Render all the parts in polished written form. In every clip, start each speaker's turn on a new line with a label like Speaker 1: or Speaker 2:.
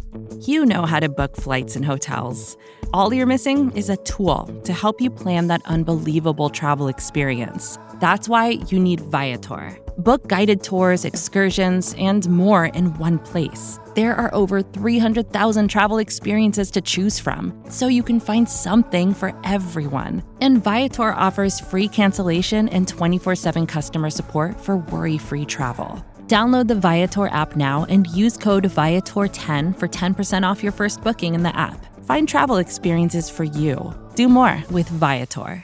Speaker 1: You know how to book flights and hotels. All you're missing is a tool to help you plan that unbelievable travel experience. That's why you need Viator. Book guided tours, excursions, and more in one place. There are over 300,000 travel experiences to choose from, so you can find something for everyone. And Viator offers free cancellation and 24/7 customer support for worry-free travel. Download the Viator app now and use code Viator10 for 10% off your first booking in the app. Find travel experiences for you. Do more with Viator.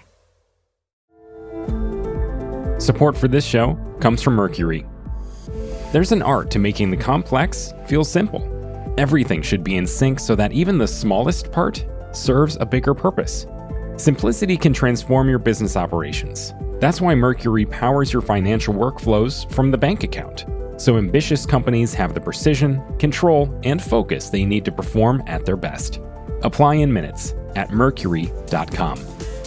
Speaker 2: Support for this show comes from Mercury. There's an art to making the complex feel simple. Everything should be in sync so that even the smallest part serves a bigger purpose. Simplicity can transform your business operations. That's why Mercury powers your financial workflows from the bank account, so ambitious companies have the precision, control, and focus they need to perform at their best. Apply in minutes at mercury.com.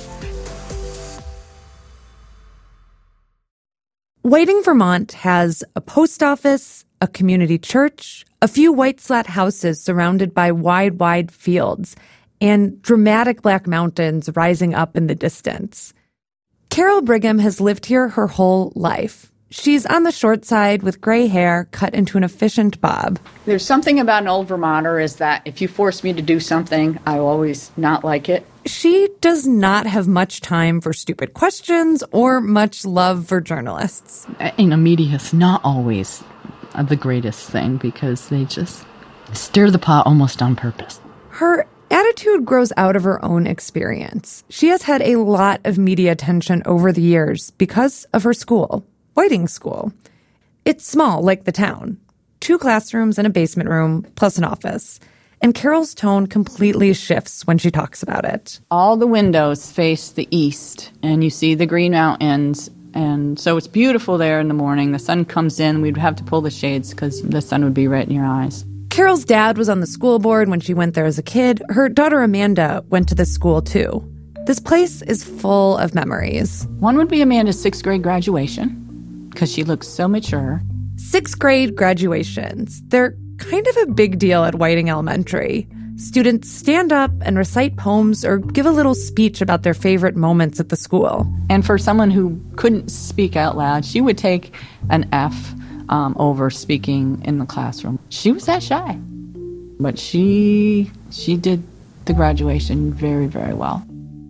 Speaker 3: Whiting, Vermont has a post office, a community church, a few white slat houses surrounded by wide fields, and dramatic black mountains rising up in the distance. Carol Brigham has lived here her whole life. She's on the short side with gray hair cut into an efficient bob.
Speaker 4: There's something about an old Vermonter is that if you force me to do something, I always not like it.
Speaker 3: She does not have much time for stupid questions or much love for journalists.
Speaker 5: Media is not always the greatest thing because they just stir the pot almost on purpose.
Speaker 3: Her attitude grows out of her own experience. She has had a lot of media attention over the years because of her school, Whiting School. It's small, like the town. 2 classrooms and a basement room, plus an office. And Carol's tone completely shifts when she talks about it.
Speaker 4: All the windows face the east, and you see the Green Mountains, and so it's beautiful there in the morning. The sun comes in, we'd have to pull the shades because the sun would be right in your eyes.
Speaker 3: Carol's dad was on the school board when she went there as a kid. Her daughter Amanda went to this school too. This place is full of memories.
Speaker 4: One would be Amanda's 6th grade graduation, because she looks so mature.
Speaker 3: 6th grade graduations. They're kind of a big deal at Whiting Elementary. Students stand up and recite poems or give a little speech about their favorite moments at the school.
Speaker 4: And for someone who couldn't speak out loud, she would take an F over speaking in the classroom. She was that shy. But she did the graduation very, very well.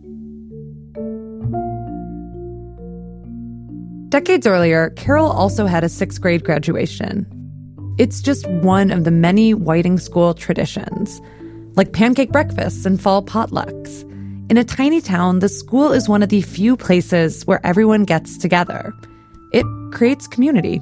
Speaker 3: Decades earlier, Carol also had a 6th grade graduation. It's just one of the many Whiting School traditions, like pancake breakfasts and fall potlucks. In a tiny town, the school is one of the few places where everyone gets together. It creates community.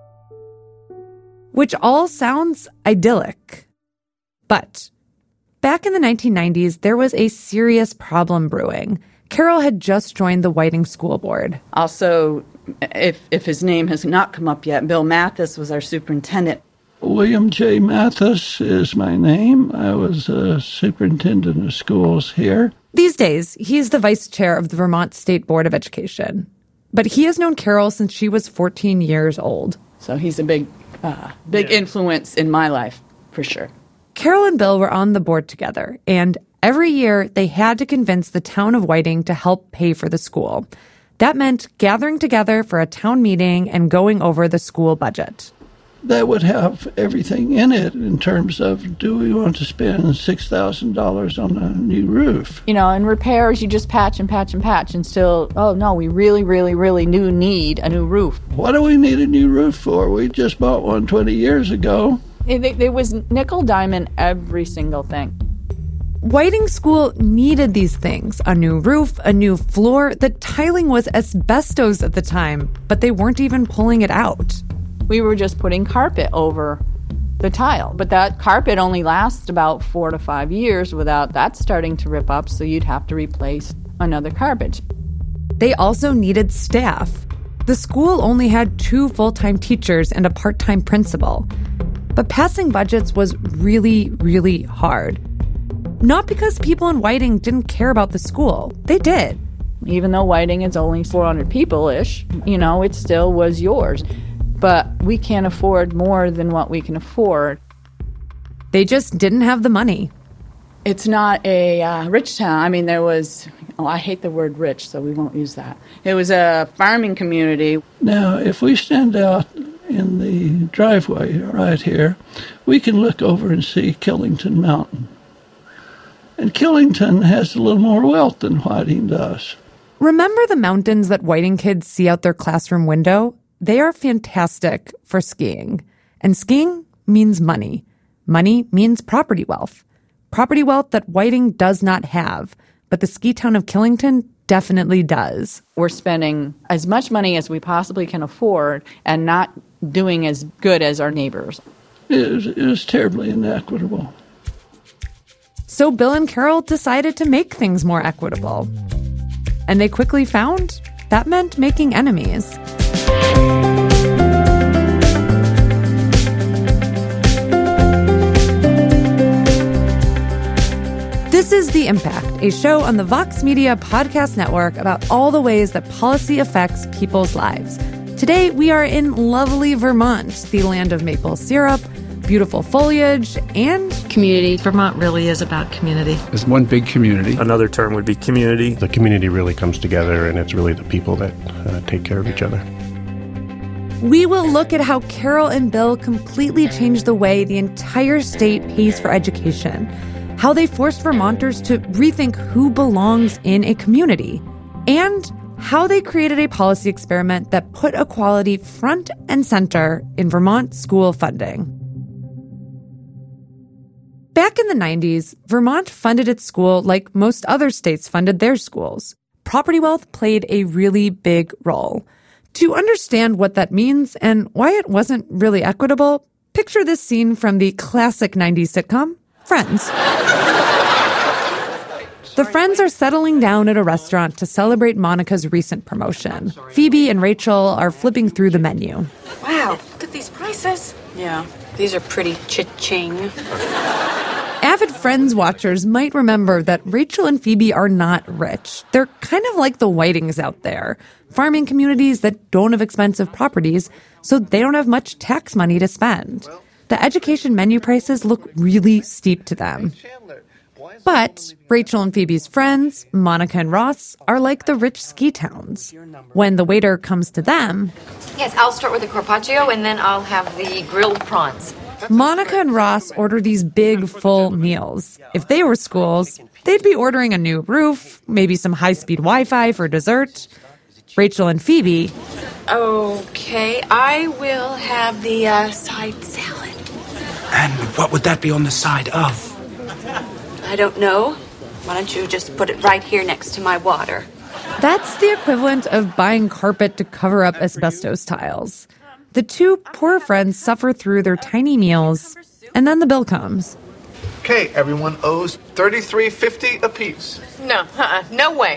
Speaker 3: Which all sounds idyllic. But back in the 1990s, there was a serious problem brewing. Carol had just joined the Whiting School Board.
Speaker 4: Also, if his name has not come up yet, Bill Mathis was our superintendent.
Speaker 6: William J. Mathis is my name. I was a superintendent of schools here.
Speaker 3: These days, he's the vice chair of the Vermont State Board of Education. But he has known Carol since she was 14 years old.
Speaker 4: So he's a big influence in my life, for sure.
Speaker 3: Carol and Bill were on the board together, and every year they had to convince the town of Whiting to help pay for the school. That meant gathering together for a town meeting and going over the school budget.
Speaker 6: That would have everything in it in terms of, do we want to spend $6,000 on a new roof?
Speaker 4: In repairs, you just patch and patch and patch and still, oh no, we really, really, really do need a new roof.
Speaker 6: What do we need a new roof for? We just bought one 20 years ago.
Speaker 4: It was nickel diamond every single thing.
Speaker 3: Whiting School needed these things, a new roof, a new floor. The tiling was asbestos at the time, but they weren't even pulling it out.
Speaker 4: We were just putting carpet over the tile, but that carpet only lasts about 4 to 5 years without that starting to rip up, so you'd have to replace another carpet.
Speaker 3: They also needed staff. The school only had 2 full-time teachers and a part-time principal. But passing budgets was really, really hard. Not because people in Whiting didn't care about the school. They did.
Speaker 4: Even though Whiting is only 400 people-ish, it still was yours. But we can't afford more than what we can afford.
Speaker 3: They just didn't have the money.
Speaker 4: It's not a rich town. I mean, I hate the word rich, so we won't use that. It was a farming community.
Speaker 6: Now, if we stand out in the driveway right here, we can look over and see Killington Mountain. And Killington has a little more wealth than Whiting does.
Speaker 3: Remember the mountains that Whiting kids see out their classroom window? They are fantastic for skiing. And skiing means money. Money means property wealth. Property wealth that Whiting does not have, but the ski town of Killington definitely does.
Speaker 4: We're spending as much money as we possibly can afford and not doing as good as our neighbors.
Speaker 6: It was terribly inequitable.
Speaker 3: So Bill and Carol decided to make things more equitable. And they quickly found that meant making enemies. This is The Impact, a show on the Vox Media Podcast Network about all the ways that policy affects people's lives. Today, we are in lovely Vermont, the land of maple syrup, beautiful foliage, and
Speaker 5: Community. Vermont really is about community.
Speaker 7: It's one big community.
Speaker 8: Another term would be community.
Speaker 9: The community really comes together, and it's really the people that take care of each other.
Speaker 3: We will look at how Carol and Bill completely changed the way the entire state pays for education, how they forced Vermonters to rethink who belongs in a community, and how they created a policy experiment that put equality front and center in Vermont school funding. Back in the 90s, Vermont funded its school like most other states funded their schools. Property wealth played a really big role. To understand what that means and why it wasn't really equitable, picture this scene from the classic 90s sitcom, Friends. The friends are settling down at a restaurant to celebrate Monica's recent promotion. Phoebe and Rachel are flipping through the menu.
Speaker 10: Wow, look at these prices. Yeah, these are pretty cha-ching.
Speaker 3: Avid Friends watchers might remember that Rachel and Phoebe are not rich. They're kind of like the Whitings out there, farming communities that don't have expensive properties, so they don't have much tax money to spend. The education menu prices look really steep to them. But Rachel and Phoebe's friends, Monica and Ross, are like the rich ski towns. When the waiter comes to them...
Speaker 10: Yes, I'll start with the carpaccio, and then I'll have the grilled prawns.
Speaker 3: Monica and Ross order these big, full meals. If they were schools, they'd be ordering a new roof, maybe some high-speed Wi-Fi for dessert. Rachel and Phoebe...
Speaker 10: Okay, I will have the side salad.
Speaker 11: And what would that be on the side of?
Speaker 10: I don't know. Why don't you just put it right here next to my water?
Speaker 3: That's the equivalent of buying carpet to cover up asbestos tiles. The two poor friends suffer through their tiny meals, and then the bill comes.
Speaker 12: Okay, everyone owes $33.50 apiece.
Speaker 10: No, no way.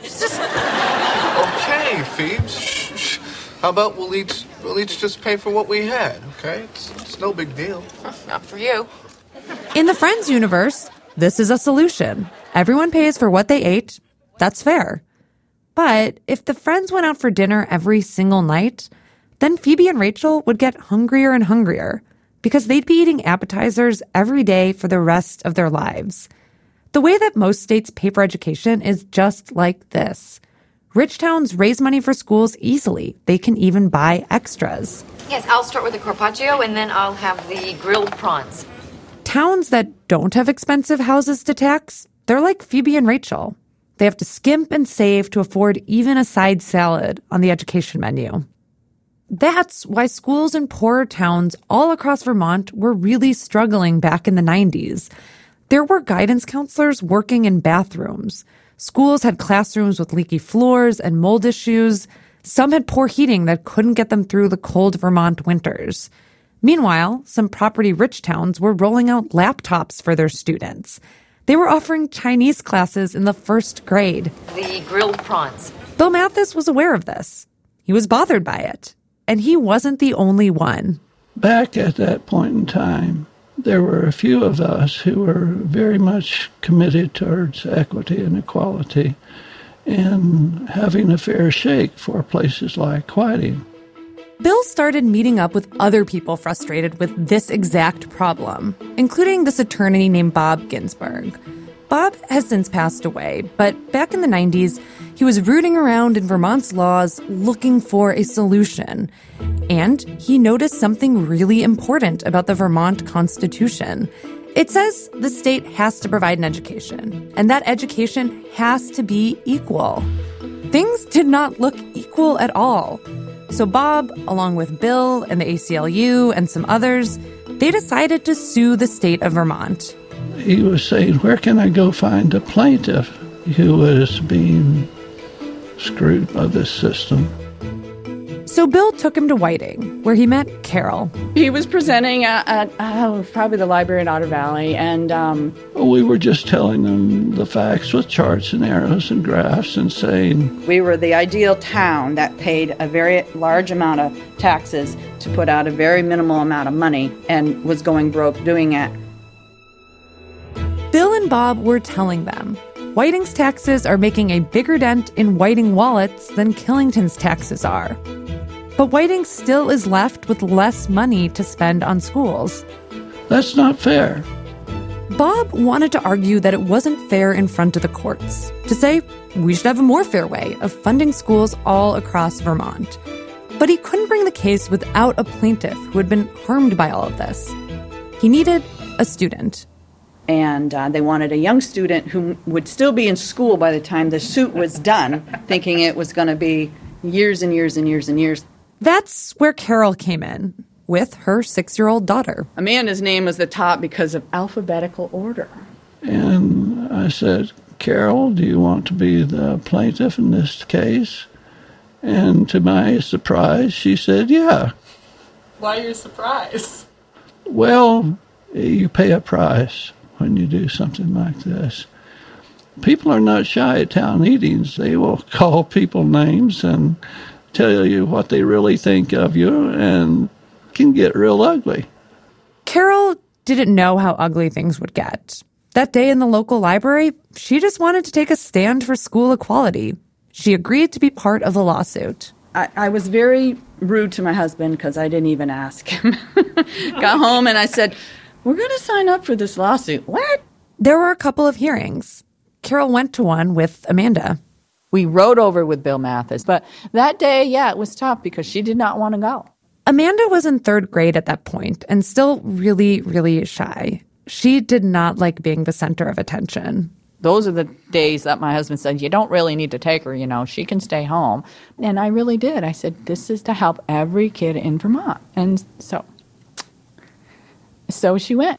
Speaker 12: Okay, Phoebes. How about we'll each just pay for what we had, okay? It's no big deal.
Speaker 10: Not for you.
Speaker 3: In the Friends universe, this is a solution. Everyone pays for what they ate. That's fair. But if the friends went out for dinner every single night, then Phoebe and Rachel would get hungrier and hungrier because they'd be eating appetizers every day for the rest of their lives. The way that most states pay for education is just like this. Rich towns raise money for schools easily. They can even buy extras.
Speaker 10: Yes, I'll start with the carpaccio, and then I'll have the grilled prawns.
Speaker 3: Towns that don't have expensive houses to tax, they're like Phoebe and Rachel. They have to skimp and save to afford even a side salad on the education menu. That's why schools in poorer towns all across Vermont were really struggling back in the 90s. There were guidance counselors working in bathrooms. Schools had classrooms with leaky floors and mold issues. Some had poor heating that couldn't get them through the cold Vermont winters. Meanwhile, some property-rich towns were rolling out laptops for their students. They were offering Chinese classes in the first grade.
Speaker 10: The grilled prawns.
Speaker 3: Bill Mathis was aware of this. He was bothered by it. And he wasn't the only one.
Speaker 6: Back at that point in time, there were a few of us who were very much committed towards equity and equality and having a fair shake for places like Whiting.
Speaker 3: Bill started meeting up with other people frustrated with this exact problem, including this attorney named Bob Ginsburg. Bob has since passed away, but back in the 90s, he was rooting around in Vermont's laws looking for a solution. And he noticed something really important about the Vermont Constitution. It says the state has to provide an education, and that education has to be equal. Things did not look equal at all. So Bob, along with Bill and the ACLU and some others, they decided to sue the state of Vermont.
Speaker 6: He was saying, where can I go find a plaintiff who was being screwed by this system?
Speaker 3: So Bill took him to Whiting, where he met Carol.
Speaker 4: He was presenting at probably the library in Otter Valley, and
Speaker 6: we were just telling them the facts with charts and arrows and graphs and saying,
Speaker 7: we were the ideal town that paid a very large amount of taxes to put out a very minimal amount of money and was going broke doing it.
Speaker 3: Bill and Bob were telling them, Whiting's taxes are making a bigger dent in Whiting wallets than Killington's taxes are. But Whiting still is left with less money to spend on schools.
Speaker 6: That's not fair.
Speaker 3: Bob wanted to argue that it wasn't fair in front of the courts, to say we should have a more fair way of funding schools all across Vermont. But he couldn't bring the case without a plaintiff who had been harmed by all of this. He needed a student.
Speaker 7: And they wanted a young student who would still be in school by the time the suit was done, thinking it was going to be years and years and years and years.
Speaker 3: That's where Carol came in, with her 6-year-old daughter.
Speaker 4: Amanda's name was the top because of alphabetical order.
Speaker 6: And I said, Carol, do you want to be the plaintiff in this case? And to my surprise, she said, yeah.
Speaker 4: Why are you surprised?
Speaker 6: Well, you pay a price when you do something like this. People are not shy at town meetings. They will call people names and tell you what they really think of you, and can get real ugly.
Speaker 3: Carol didn't know how ugly things would get. That day in the local library, she just wanted to take a stand for school equality. She agreed to be part of the lawsuit.
Speaker 7: I was very rude to my husband because I didn't even ask him. Got home and I said, we're going to sign up for this lawsuit. What?
Speaker 3: There were a couple of hearings. Carol went to one with Amanda.
Speaker 4: We rode over with Bill Mathis, but that day, it was tough because she did not want to go.
Speaker 3: Amanda was in 3rd grade at that point and still really, really shy. She did not like being the center of attention.
Speaker 4: Those are the days that my husband said, you don't really need to take her, she can stay home. And I really did. I said, this is to help every kid in Vermont. And so she went.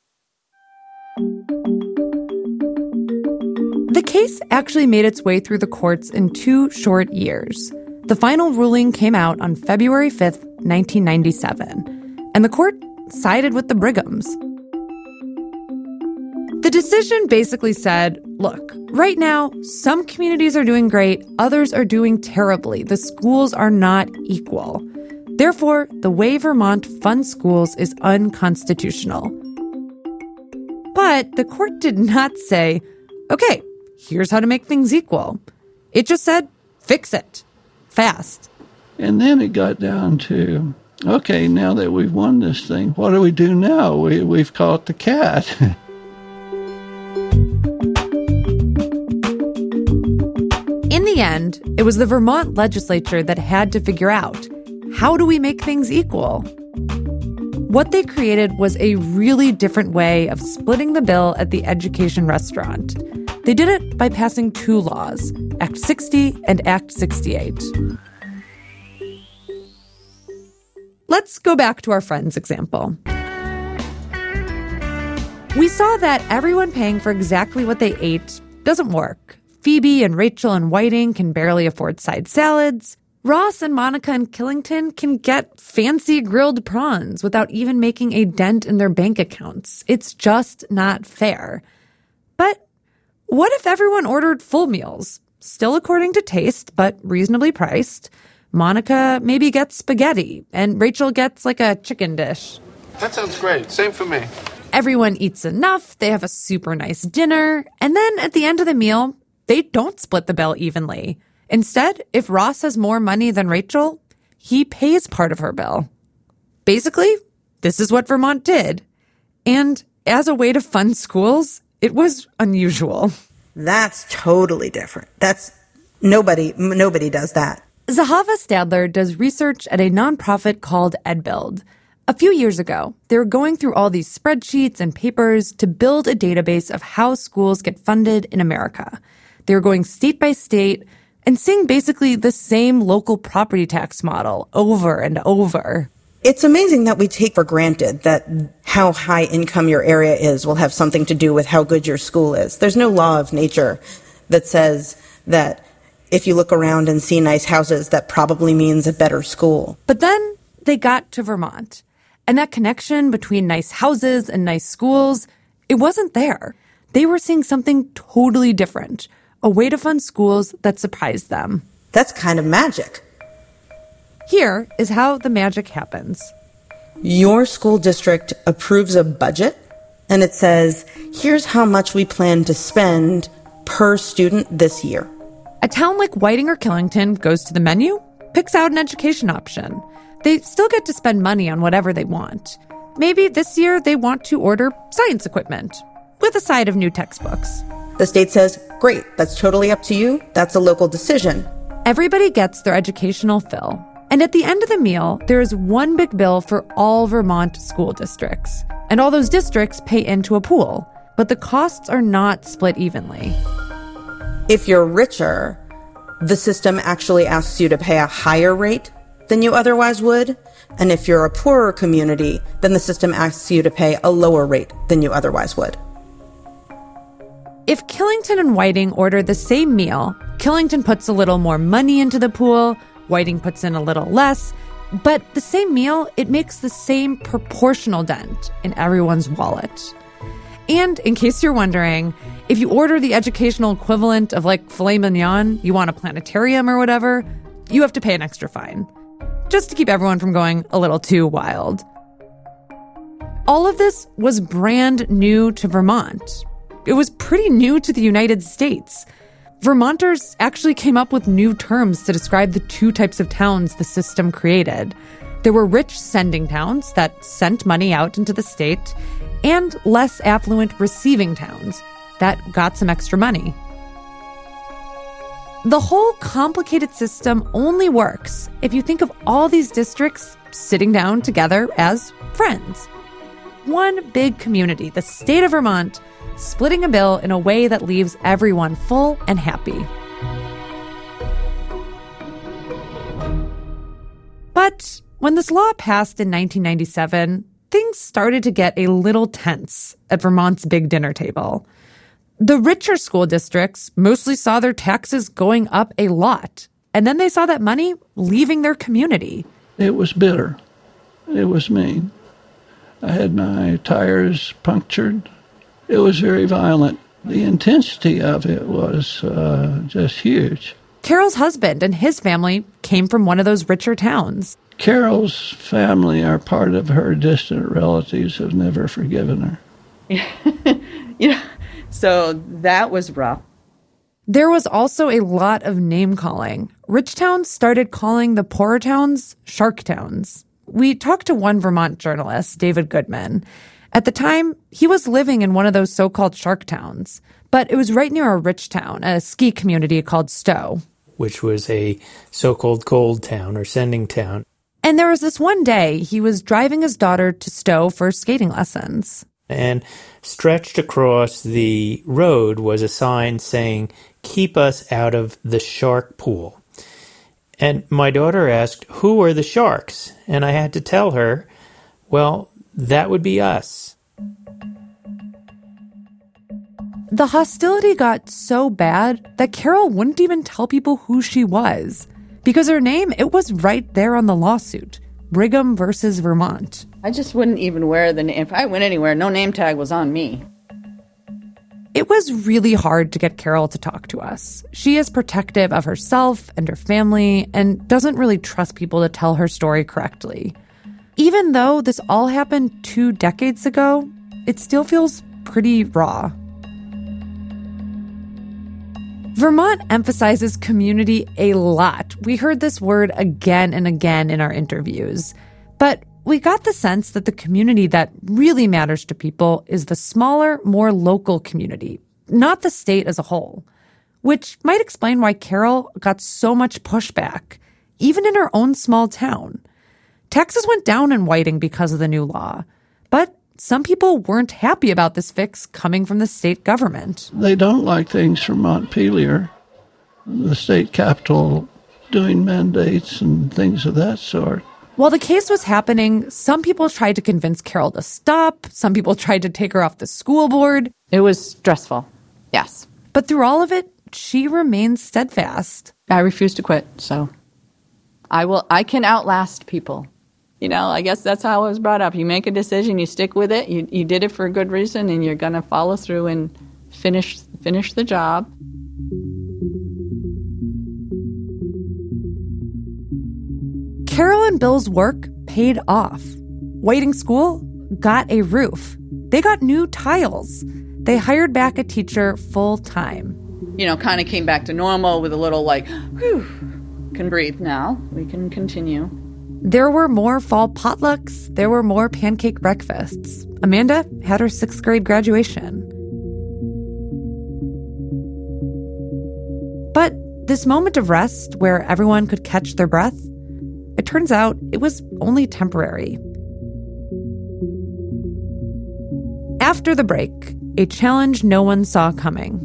Speaker 3: The case actually made its way through the courts in 2 short years. The final ruling came out on February 5th, 1997, and the court sided with the Brighams. The decision basically said, look, right now, some communities are doing great, others are doing terribly. The schools are not equal. Therefore, the way Vermont funds schools is unconstitutional. But the court did not say, okay, here's how to make things equal. It just said, fix it. Fast.
Speaker 6: And then it got down to, okay, now that we've won this thing, what do we do now? We've caught the cat.
Speaker 3: In the end, it was the Vermont legislature that had to figure out, how do we make things equal? What they created was a really different way of splitting the bill at the education restaurant. They did it by passing 2 laws, Act 60 and Act 68. Let's go back to our friend's example. We saw that everyone paying for exactly what they ate doesn't work. Phoebe and Rachel and Whiting can barely afford side salads. Ross and Monica and Killington can get fancy grilled prawns without even making a dent in their bank accounts. It's just not fair. But what if everyone ordered full meals? Still according to taste, but reasonably priced. Monica maybe gets spaghetti, and Rachel gets like a chicken dish.
Speaker 12: That sounds great. Same for me.
Speaker 3: Everyone eats enough, they have a super nice dinner, and then at the end of the meal, they don't split the bill evenly. Instead, if Ross has more money than Rachel, he pays part of her bill. Basically, this is what Vermont did. And as a way to fund schools, it was unusual.
Speaker 8: That's totally different. Nobody does that.
Speaker 3: Zahava Stadler does research at a nonprofit called EdBuild. A few years ago, they were going through all these spreadsheets and papers to build a database of how schools get funded in America. They were going state by state and seeing basically the same local property tax model over and over.
Speaker 8: It's amazing that we take for granted that how high income your area is will have something to do with how good your school is. There's no law of nature that says that if you look around and see nice houses, that probably means a better school.
Speaker 3: But then they got to Vermont. And that connection between nice houses and nice schools, it wasn't there. They were seeing something totally different, a way to fund schools that surprised them.
Speaker 8: That's kind of magic.
Speaker 3: Here is how the magic happens.
Speaker 8: Your school district approves a budget, and it says, here's how much we plan to spend per student this year.
Speaker 3: A town like Whiting or Killington goes to the menu, picks out an education option. They still get to spend money on whatever they want. Maybe this year they want to order science equipment with a side of new textbooks.
Speaker 8: The state says, great, that's totally up to you. That's a local decision.
Speaker 3: Everybody gets their educational fill. And at the end of the meal, there is one big bill for all Vermont school districts. And all those districts pay into a pool. But the costs are not split evenly.
Speaker 8: If you're richer, the system actually asks you to pay a higher rate than you otherwise would. And if you're a poorer community, then the system asks you to pay a lower rate than you otherwise would.
Speaker 3: If Killington and Whiting order the same meal, Killington puts a little more money into the pool, Whiting puts in a little less, but the same meal, it makes the same proportional dent in everyone's wallet. And in case you're wondering, if you order the educational equivalent of like filet mignon, you want a planetarium or whatever, you have to pay an extra fine, just to keep everyone from going a little too wild. All of this was brand new to Vermont. It was pretty new to the United States. Vermonters actually came up with new terms to describe the two types of towns the system created. There were rich sending towns that sent money out into the state, and less affluent receiving towns that got some extra money. The whole complicated system only works if you think of all these districts sitting down together as friends. One big community, the state of Vermont, splitting a bill in a way that leaves everyone full and happy. But when this law passed in 1997, things started to get a little tense at Vermont's big dinner table. The richer school districts mostly saw their taxes going up a lot, and then they saw that money leaving their community.
Speaker 6: It was bitter. It was mean. I had my tires punctured. It was very violent. The intensity of it was just huge.
Speaker 3: Carol's husband and his family came from one of those richer towns.
Speaker 6: Carol's family are part of her distant relatives have never forgiven her.
Speaker 4: Yeah, so that was rough.
Speaker 3: There was also a lot of name-calling. Rich towns started calling the poorer towns shark towns. We talked to one Vermont journalist, David Goodman. At the time, he was living in one of those so-called shark towns, but it was right near a rich town, a ski community called Stowe,
Speaker 13: which was a so-called gold town or sending town.
Speaker 3: And there was this one day he was driving his daughter to Stowe for skating lessons.
Speaker 13: And stretched across the road was a sign saying, "Keep us out of the shark pool." And my daughter asked, "Who are the sharks?" And I had to tell her, well, that would be us.
Speaker 3: The hostility got so bad that Carol wouldn't even tell people who she was. Because her name, it was right there on the lawsuit. Brigham versus Vermont.
Speaker 4: I just wouldn't even wear the name. If I went anywhere, no name tag was on me.
Speaker 3: It was really hard to get Carol to talk to us. She is protective of herself and her family and doesn't really trust people to tell her story correctly. Even though this all happened 2 decades ago, it still feels pretty raw. Vermont emphasizes community a lot. We heard this word again and again in our interviews. But we got the sense that the community that really matters to people is the smaller, more local community, not the state as a whole. Which might explain why Carol got so much pushback, even in her own small town. Taxes went down in Whiting because of the new law. But some people weren't happy about this fix coming from the state government.
Speaker 6: They don't like things from Montpelier, the state capital, doing mandates and things of that sort.
Speaker 3: While the case was happening, some people tried to convince Carol to stop. Some people tried to take her off the school board.
Speaker 4: It was stressful, yes.
Speaker 3: But through all of it, she remains steadfast.
Speaker 4: I refuse to quit, so I can outlast people. You know, I guess that's how I was brought up. You make a decision, you stick with it, you did it for a good reason, and you're going to follow through and finish the job.
Speaker 3: Carol and Bill's work paid off. Whiting School got a roof. They got new tiles. They hired back a teacher full-time.
Speaker 7: You know, kind of came back to normal with a little like, whew, can breathe now. We can continue.
Speaker 3: There were more fall potlucks. There were more pancake breakfasts. Amanda had her 6th grade graduation. But this moment of rest where everyone could catch their breath, it turns out it was only temporary. After the break, a challenge no one saw coming.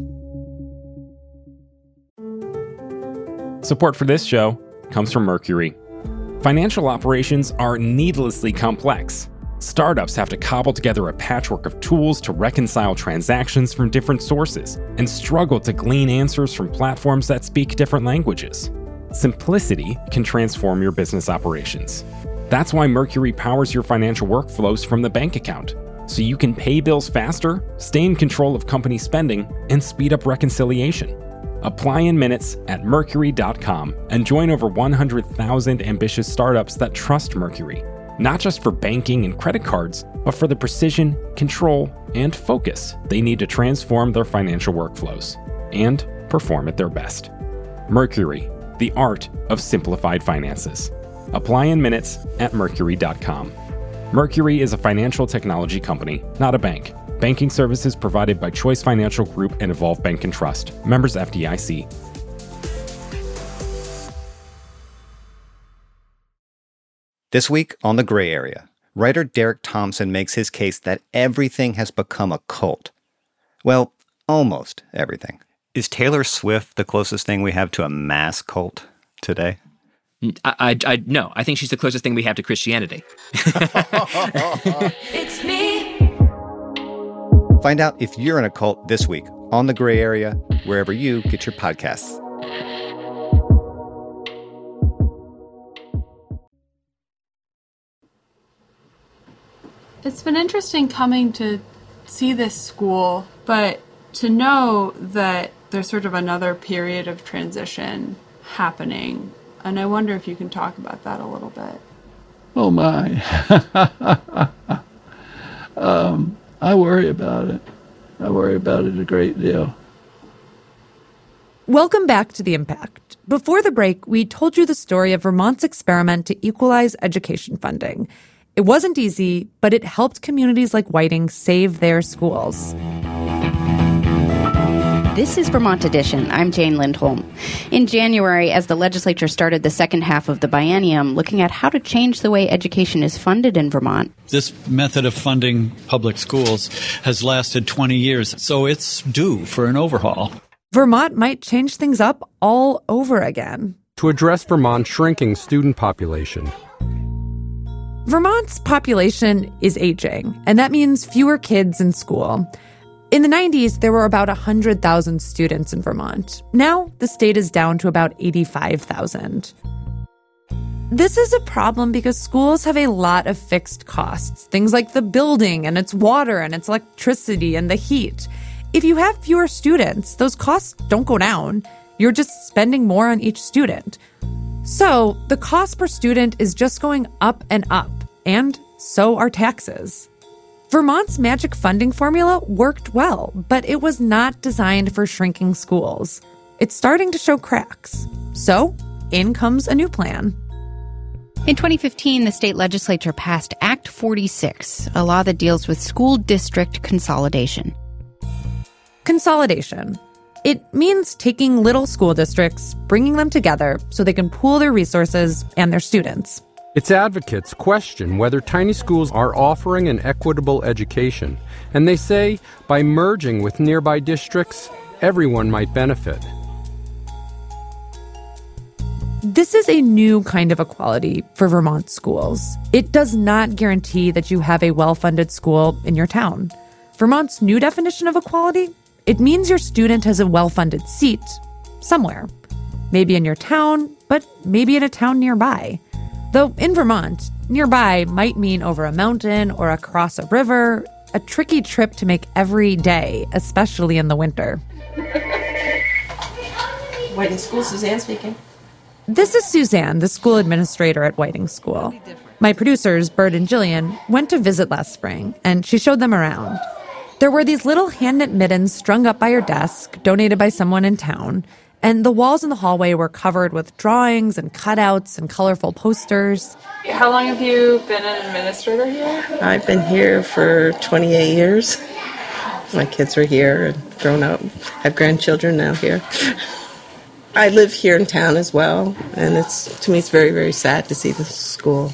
Speaker 2: Support for this show comes from Mercury. Financial operations are needlessly complex. Startups have to cobble together a patchwork of tools to reconcile transactions from different sources and struggle to glean answers from platforms that speak different languages. Simplicity can transform your business operations. That's why Mercury powers your financial workflows from the bank account, so you can pay bills faster, stay in control of company spending, and speed up reconciliation. Apply in minutes at Mercury.com and join over 100,000 ambitious startups that trust Mercury, not just for banking and credit cards, but for the precision, control, and focus they need to transform their financial workflows and perform at their best. Mercury, the art of simplified finances. Apply in minutes at Mercury.com. Mercury is a financial technology company, not a bank. Banking services provided by Choice Financial Group and Evolve Bank and Trust. Members FDIC.
Speaker 14: This week on The Gray Area, writer Derek Thompson makes his case that everything has become a cult. Well, almost everything. Is Taylor Swift the closest thing we have to a mass cult today?
Speaker 15: No, I think she's the closest thing we have to Christianity.
Speaker 16: It's me.
Speaker 14: Find out if you're in a cult this week on The Gray Area, wherever you get your podcasts.
Speaker 17: It's been interesting coming to see this school, but to know that there's sort of another period of transition happening. And I wonder if you can talk about that a little bit.
Speaker 6: Oh, my. I worry about it. I worry about it a great deal.
Speaker 3: Welcome back to The Impact. Before the break, we told you the story of Vermont's experiment to equalize education funding. It wasn't easy, but it helped communities like Whiting save their schools.
Speaker 18: This is Vermont Edition. I'm Jane Lindholm. In January, as the legislature started the second half of the biennium, looking at how to change the way education is funded in Vermont.
Speaker 19: This method of funding public schools has lasted 20 years, so it's due for an overhaul.
Speaker 3: Vermont might change things up all over again.
Speaker 20: To address Vermont's shrinking student population.
Speaker 3: Vermont's population is aging, and that means fewer kids in school. In the 90s, there were about 100,000 students in Vermont. Now, the state is down to about 85,000. This is a problem because schools have a lot of fixed costs, things like the building and its water and its electricity and the heat. If you have fewer students, those costs don't go down. You're just spending more on each student. So, the cost per student is just going up and up, and so are taxes. Vermont's magic funding formula worked well, but it was not designed for shrinking schools. it's starting to show cracks. So, in comes a new plan.
Speaker 18: In 2015, the state legislature passed Act 46, a law that deals with school district consolidation.
Speaker 3: Consolidation. It means taking little school districts, bringing them together so they can pool their resources and their students.
Speaker 20: Its advocates question whether tiny schools are offering an equitable education, and they say by merging with nearby districts, everyone might benefit.
Speaker 3: This is a new kind of equality for Vermont schools. It does not guarantee that you have a well-funded school in your town. Vermont's new definition of equality, it means your student has a well-funded seat somewhere. Maybe in your town, but maybe in a town nearby. Though in Vermont, nearby might mean over a mountain or across a river, a tricky trip to make every day, especially in the winter.
Speaker 16: Whiting School, Suzanne speaking.
Speaker 3: This is Suzanne, the school administrator at Whiting School. My producers, Bert and Jillian, went to visit last spring, and she showed them around. There were these little hand-knit mittens strung up by her desk, donated by someone in town, and the walls in the hallway were covered with drawings and cutouts and colorful posters.
Speaker 17: How long have you been an administrator here?
Speaker 16: I've been here for 28 years. My kids are here and grown up. I have grandchildren now here. I live here in town as well, and to me it's very, very sad to see the school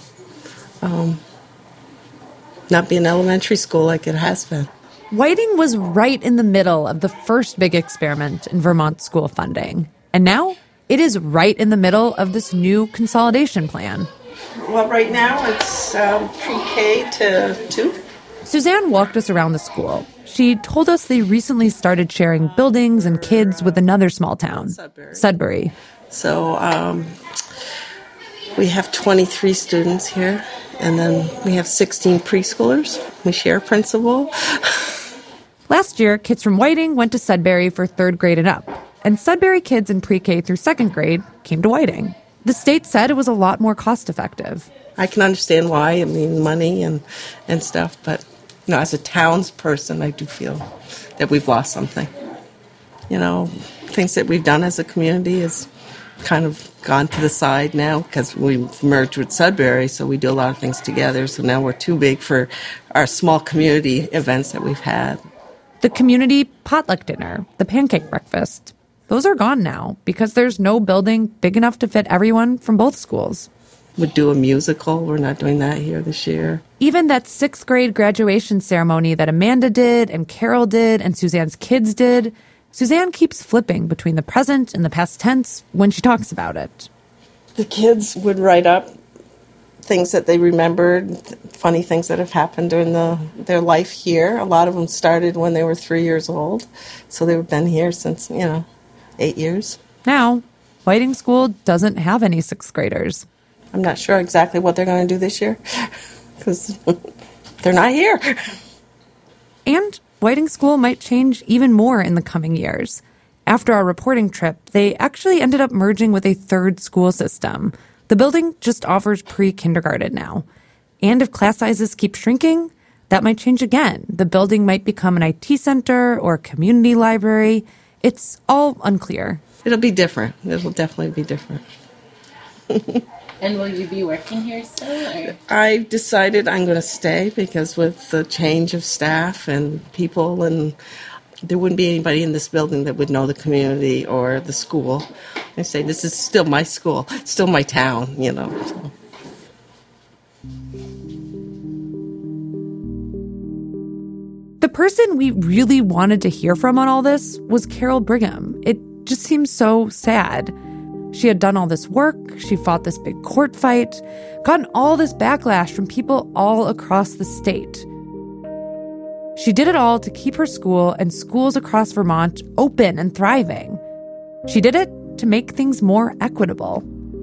Speaker 16: not be an elementary school like it has been.
Speaker 3: Whiting was right in the middle of the first big experiment in Vermont school funding. And now it is right in the middle of this new consolidation plan.
Speaker 16: Well, right now it's pre-K to 2.
Speaker 3: Suzanne walked us around the school. She told us they recently started sharing buildings and kids with another small town, Sudbury.
Speaker 16: So we have 23 students here, and then we have 16 preschoolers. We share a principal.
Speaker 3: Last year, kids from Whiting went to Sudbury for 3rd grade and up, and Sudbury kids in pre-K through 2nd grade came to Whiting. The state said it was a lot more cost-effective.
Speaker 16: I can understand why, I mean, money and stuff, but as a townsperson, I do feel that we've lost something. Things that we've done as a community has kind of gone to the side now because we've merged with Sudbury, so we do a lot of things together. So now we're too big for our small community events that we've had.
Speaker 3: The community potluck dinner, the pancake breakfast, those are gone now because there's no building big enough to fit everyone from both schools.
Speaker 16: Would do a musical. We're not doing that here this year.
Speaker 3: Even that 6th grade graduation ceremony that Amanda did and Carol did and Suzanne's kids did, Suzanne keeps flipping between the present and the past tense when she talks about it.
Speaker 16: The kids would write up things that they remembered, funny things that have happened during their life here. A lot of them started when they were 3 years old, so they've been here since, 8 years.
Speaker 3: Now, Whiting School doesn't have any 6th graders.
Speaker 16: I'm not sure exactly what they're going to do this year because they're not here.
Speaker 3: And Whiting School might change even more in the coming years. After our reporting trip, they actually ended up merging with a 3rd school system. The building just offers pre-kindergarten now. And if class sizes keep shrinking, that might change again. The building might become an IT center or a community library. It's all unclear.
Speaker 16: It'll be different. It'll definitely be different.
Speaker 5: And will you be working here still? Or?
Speaker 16: I've decided I'm going to stay because with the change of staff and people, and there wouldn't be anybody in this building that would know the community or the school. I say this is still my school, still my town, So.
Speaker 3: The person we really wanted to hear from on all this was Carol Brigham. It just seems so sad. She had done all this work, she fought this big court fight, gotten all this backlash from people all across the state. She did it all to keep her school and schools across Vermont open and thriving. She did it to make things more equitable.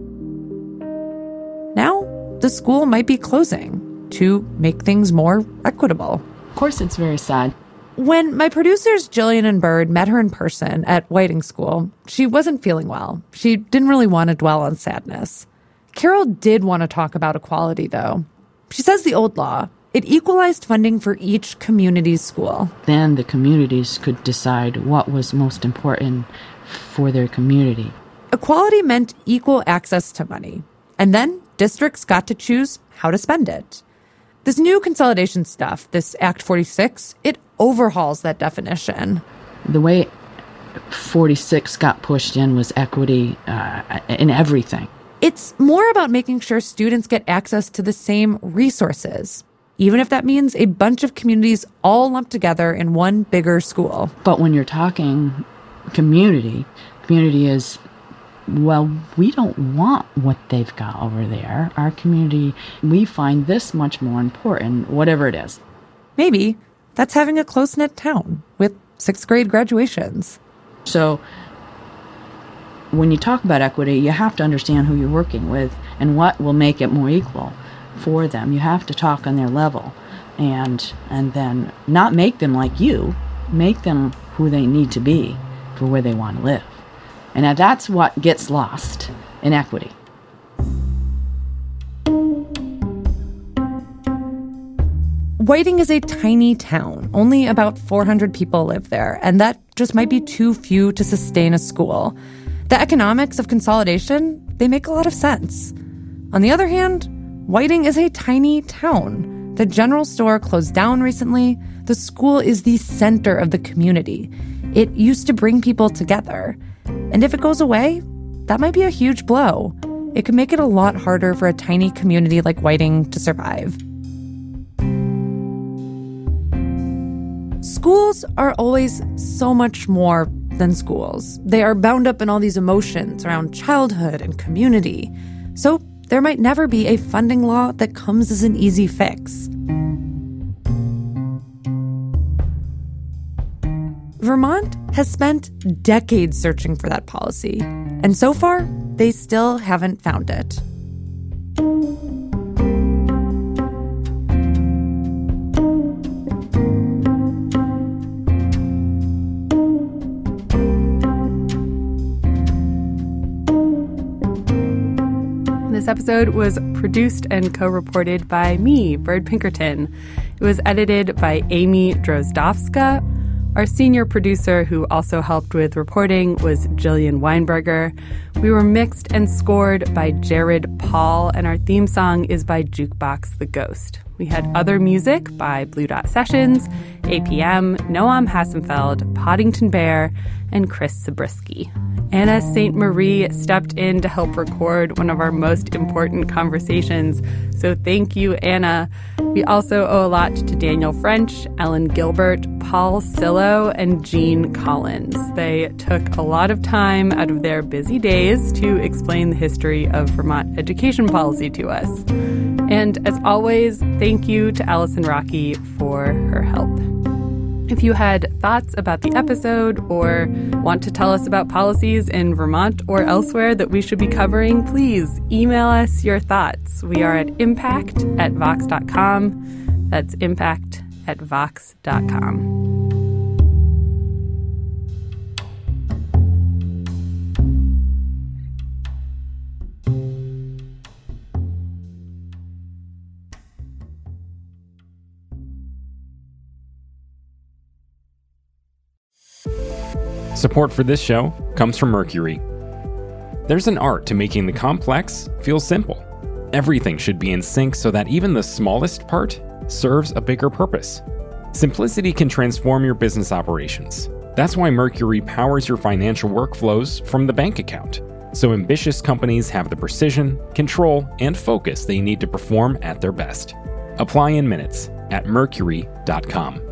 Speaker 3: Now, the school might be closing to make things more equitable.
Speaker 5: Of course, it's very sad.
Speaker 3: When my producers Jillian and Bird met her in person at Whiting School, she wasn't feeling well. She didn't really want to dwell on sadness. Carol did want to talk about equality, though. She says the old law, it equalized funding for each community's school.
Speaker 5: Then the communities could decide what was most important for their community.
Speaker 3: Equality meant equal access to money. And then districts got to choose how to spend it. This new consolidation stuff, this Act 46, it overhauls that definition.
Speaker 5: The way 46 got pushed in was equity in everything.
Speaker 3: It's more about making sure students get access to the same resources, even if that means a bunch of communities all lumped together in one bigger school.
Speaker 5: But when you're talking community is, well, we don't want what they've got over there. Our community, we find this much more important, whatever it is.
Speaker 3: Maybe that's having a close-knit town with 6th grade graduations.
Speaker 5: So when you talk about equity, you have to understand who you're working with and what will make it more equal for them. You have to talk on their level and then not make them like you, make them who they need to be for where they want to live. And that's what gets lost in equity.
Speaker 3: Whiting is a tiny town. Only about 400 people live there, and that just might be too few to sustain a school. The economics of consolidation, they make a lot of sense. On the other hand, Whiting is a tiny town. The general store closed down recently. The school is the center of the community. It used to bring people together. And if it goes away, that might be a huge blow. It could make it a lot harder for a tiny community like Whiting to survive. Schools are always so much more than schools. They are bound up in all these emotions around childhood and community. So there might never be a funding law that comes as an easy fix. Vermont has spent decades searching for that policy, and so far, they still haven't found it.
Speaker 17: This episode was produced and co-reported by me, Bird Pinkerton. It was edited by Amy Drozdowska. Our senior producer, who also helped with reporting, was Jillian Weinberger. We were mixed and scored by Jared Paul, and our theme song is by Jukebox the Ghost. We had other music by Blue Dot Sessions, APM, Noam Hassenfeld, Poddington Bear, and Chris Zabriskie. Anna St. Marie stepped in to help record one of our most important conversations, so thank you, Anna. We also owe a lot to Daniel French, Ellen Gilbert, Paul Sillo, and Jean Collins. They took a lot of time out of their busy days to explain the history of Vermont education policy to us. And as always, thank you to Allison Rocky for her help. If you had thoughts about the episode or want to tell us about policies in Vermont or elsewhere that we should be covering, please email us your thoughts. We are at impact@vox.com. That's impact@vox.com.
Speaker 2: Support for this show comes from Mercury. There's an art to making the complex feel simple. Everything should be in sync so that even the smallest part serves a bigger purpose. Simplicity can transform your business operations. That's why Mercury powers your financial workflows from the bank account, so ambitious companies have the precision, control, and focus they need to perform at their best. Apply in minutes at mercury.com.